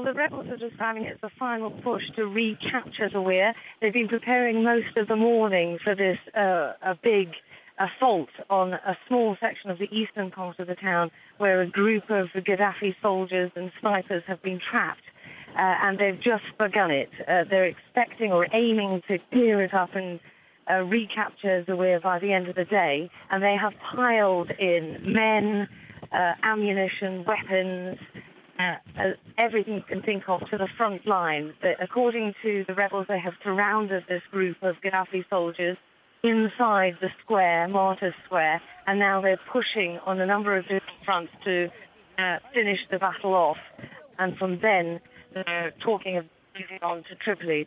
the rebels are describing it as a final push to recapture Zawiya. They've been preparing most of the morning for this a big assault on a small section of the eastern part of the town where a group of Gaddafi soldiers and snipers have been trapped. And they've just begun it. They're expecting or aiming to clear it up and recapture Zawiya by the end of the day. And they have piled in men, ammunition, weapons, everything you can think of to the front line. According to the rebels, they have surrounded this group of Gaddafi soldiers inside the square, Martyrs Square, and now they're pushing on a number of different fronts to finish the battle off. And from then, they're talking of moving on to Tripoli